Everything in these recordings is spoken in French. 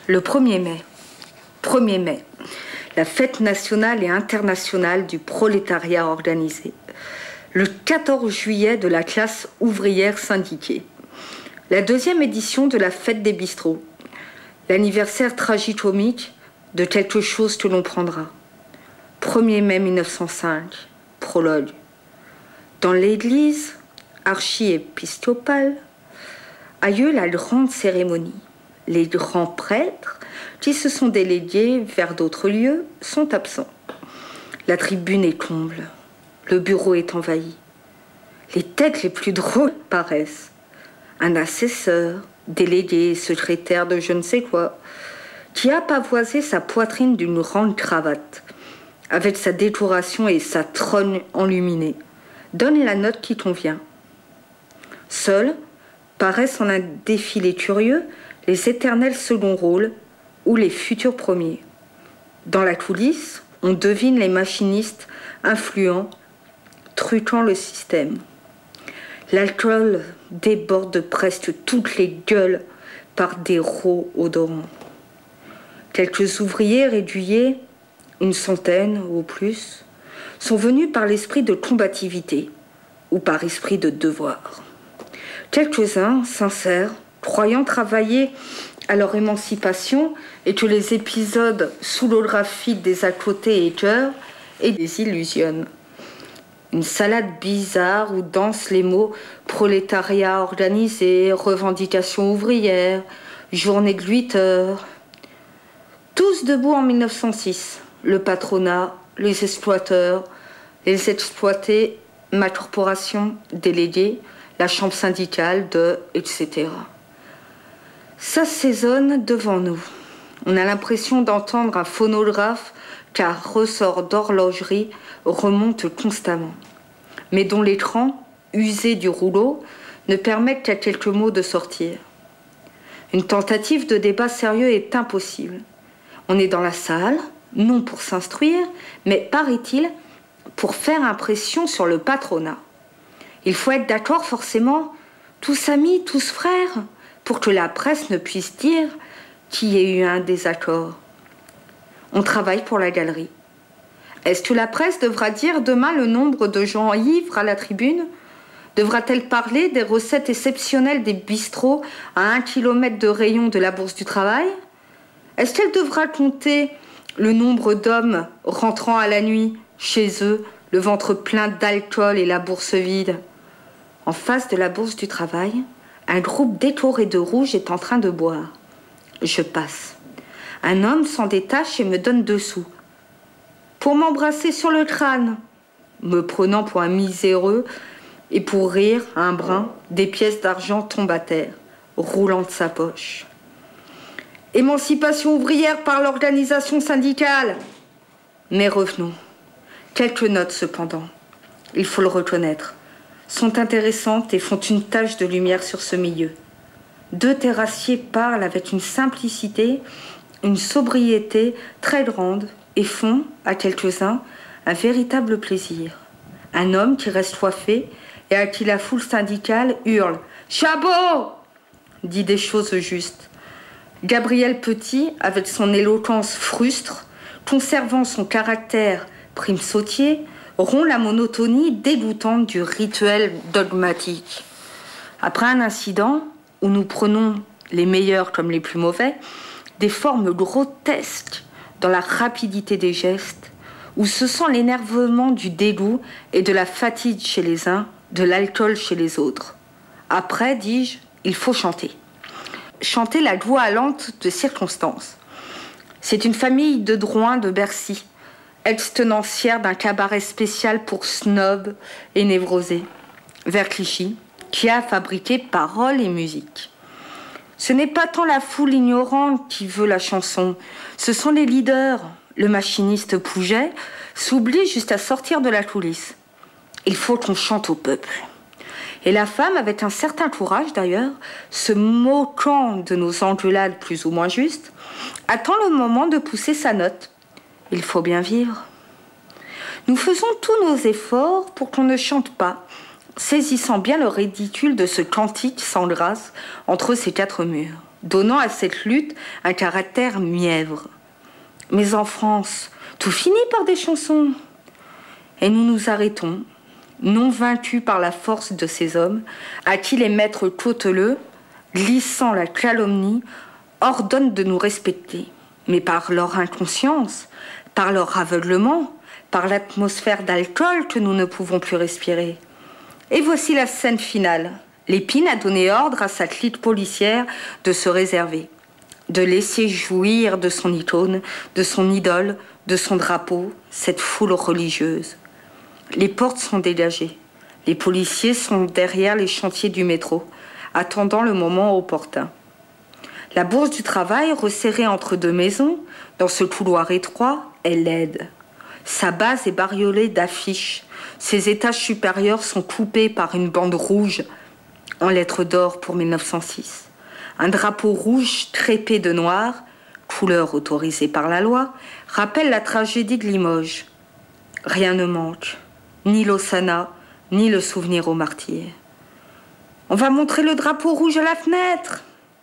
Le 1er mai. 1er mai. La fête nationale et internationale du prolétariat organisé. Le 14 juillet de la classe ouvrière syndiquée. La 2e édition de la fête des bistrots. L'anniversaire tragicomique de quelque chose que l'on prendra. 1er mai 1905. Prologue. Dans l'église archiépiscopale a lieu la grande cérémonie. Les grands prêtres, qui se sont délégués vers d'autres lieux, sont absents. La tribune est comble. Le bureau est envahi. Les têtes les plus drôles paraissent. Un assesseur, délégué, secrétaire de je ne sais quoi, qui a pavoisé sa poitrine d'une grande cravate, avec sa décoration et sa trône enluminée, donne la note qui convient. Seuls paraissent en un défilé curieux les éternels seconds rôles ou les futurs premiers. Dans la coulisse, on devine les machinistes influents, truquant le système. L'alcool déborde de presque toutes les gueules par des rots odorants. Quelques ouvriers réguliers, une centaine au plus, sont venus par l'esprit de combativité ou par esprit de devoir. Quelques-uns, sincères, croyant travailler à leur émancipation et que les épisodes soulographiques des à côté écœurent et désillusionnent. Une salade bizarre où dansent les mots prolétariat organisé, revendications ouvrières, journée de 8 heures. Tous debout en 1906, le patronat, les exploiteurs, les exploités, ma corporation, délégués, la chambre syndicale de etc. Ça s'aisonne devant nous. On a l'impression d'entendre un phonographe car ressort d'horlogerie remonte constamment, mais dont l'écran, usé du rouleau, ne permet qu'à quelques mots de sortir. Une tentative de débat sérieux est impossible. On est dans la salle, non pour s'instruire, mais, paraît-il, pour faire impression sur le patronat. Il faut être d'accord forcément, tous amis, tous frères, pour que la presse ne puisse dire qu'il y ait eu un désaccord. On travaille pour la galerie. Est-ce que la presse devra dire demain le nombre de gens ivres à la tribune? Devra-t-elle parler des recettes exceptionnelles des bistrots à 1 kilomètre de rayon de la Bourse du Travail? Est-ce qu'elle devra compter le nombre d'hommes rentrant à la nuit chez eux, le ventre plein d'alcool et la bourse vide? En face de la Bourse du Travail, un groupe décoré de rouge est en train de boire. Je passe. Un homme s'en détache et me donne 2 sous. Pour m'embrasser sur le crâne, me prenant pour un miséreux, et pour rire, un brin, des pièces d'argent tombent à terre, roulant de sa poche. Émancipation ouvrière par l'organisation syndicale. Mais revenons. Quelques notes cependant, il faut le reconnaître, sont intéressantes et font une tache de lumière sur ce milieu. 2 terrassiers parlent avec une simplicité, une sobriété très grande et font, à quelques-uns, un véritable plaisir. Un homme qui reste coiffé et à qui la foule syndicale hurle « Chabot !» dit des choses justes. Gabriel Petit, avec son éloquence frustre, conservant son caractère prime-sautier, rompt la monotonie dégoûtante du rituel dogmatique. Après un incident où nous prenons les meilleurs comme les plus mauvais, des formes grotesques dans la rapidité des gestes, où se sent l'énervement du dégoût et de la fatigue chez les uns, de l'alcool chez les autres. Après, dis-je, il faut chanter. Chanter la joie lente de circonstance. C'est une famille de Drouin de Bercy, ex-tenancière d'un cabaret spécial pour snobs et névrosés, vers Clichy, qui a fabriqué paroles et musique. Ce n'est pas tant la foule ignorante qui veut la chanson, ce sont les leaders. Le machiniste Pouget s'oublie juste à sortir de la coulisse. Il faut qu'on chante au peuple. Et la femme, avec un certain courage d'ailleurs, se moquant de nos engueulades plus ou moins justes, attend le moment de pousser sa note. Il faut bien vivre. Nous faisons tous nos efforts pour qu'on ne chante pas, saisissant bien le ridicule de ce cantique sans grâce entre ces 4 murs. donnant à cette lutte un caractère mièvre. Mais en France, tout finit par des chansons. Et nous nous arrêtons, non vaincus par la force de ces hommes, à qui les maîtres cauteleux, glissant la calomnie, ordonnent de nous respecter. Mais par leur inconscience, par leur aveuglement, par l'atmosphère d'alcool que nous ne pouvons plus respirer. Et voici la scène finale. Lépine a donné ordre à sa clique policière de se réserver, de laisser jouir de son icône, de son idole, de son drapeau, cette foule religieuse. Les portes sont dégagées. Les policiers sont derrière les chantiers du métro, attendant le moment opportun. La Bourse du Travail, resserrée entre deux maisons, dans ce couloir étroit, est laide. Sa base est bariolée d'affiches. Ses étages supérieurs sont coupés par une bande rouge en lettres d'or pour 1906. Un drapeau rouge trépé de noir, couleur autorisée par la loi, rappelle la tragédie de Limoges. Rien ne manque, ni l'Hosanna, ni le souvenir aux martyrs. On va montrer le drapeau rouge à la fenêtre.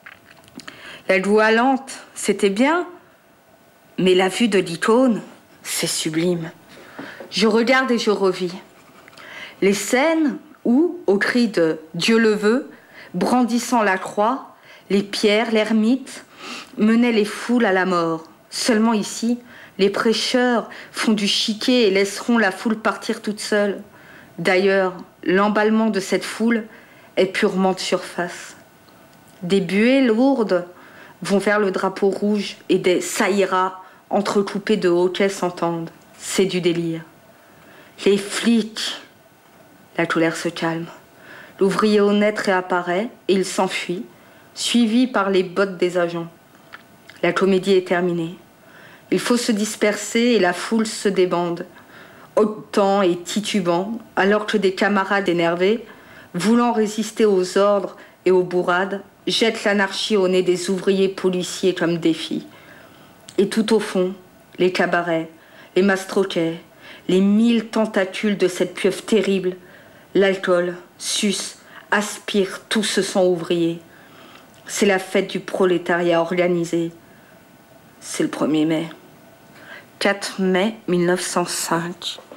La goualante, c'était bien, mais la vue de l'icône, c'est sublime. Je regarde et je revis. Les scènes où, au cri de « Dieu le veut », brandissant la croix, les pierres, l'ermite, menaient les foules à la mort. Seulement ici, les prêcheurs font du chiquet et laisseront la foule partir toute seule. D'ailleurs, l'emballement de cette foule est purement de surface. Des buées lourdes vont vers le drapeau rouge et des « ça ira » entrecoupés de hoquets s'entendent. C'est du délire. Les flics. La colère se calme. L'ouvrier honnête réapparaît et il s'enfuit, suivi par les bottes des agents. La comédie est terminée. Il faut se disperser et la foule se débande, hoquetant et titubant, alors que des camarades énervés, voulant résister aux ordres et aux bourrades, jettent l'anarchie au nez des ouvriers policiers comme défi. Et tout au fond, les cabarets, les mastroquets, les 1000 tentacules de cette pieuvre terrible, l'alcool, suce, aspire tout ce sang ouvrier. C'est la fête du prolétariat organisé. C'est le 1er mai. 4 mai 1905.